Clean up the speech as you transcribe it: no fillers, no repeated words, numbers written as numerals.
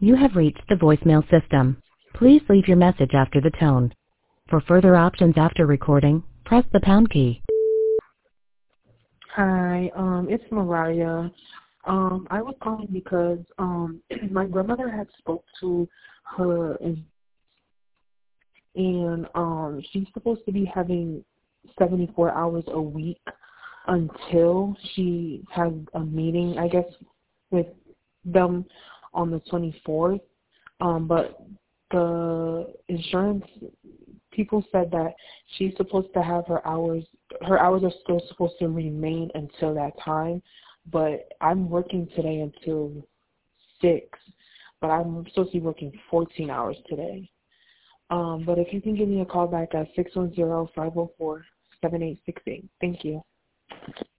You have reached the voicemail system. Please leave your message after the tone. For further options after recording, press the pound key. Hi, it's Mariah. I was calling because my grandmother had spoke to her and she's supposed to be having 74 hours a week until she has a meeting, I guess, with them on the 24th. But the insurance people said that she's supposed to have her hours are still supposed to remain until that time. But I'm working today until 6, but I'm supposed to be working 14 hours today. But if you can give me a call back at 610-504-7868. Thank you.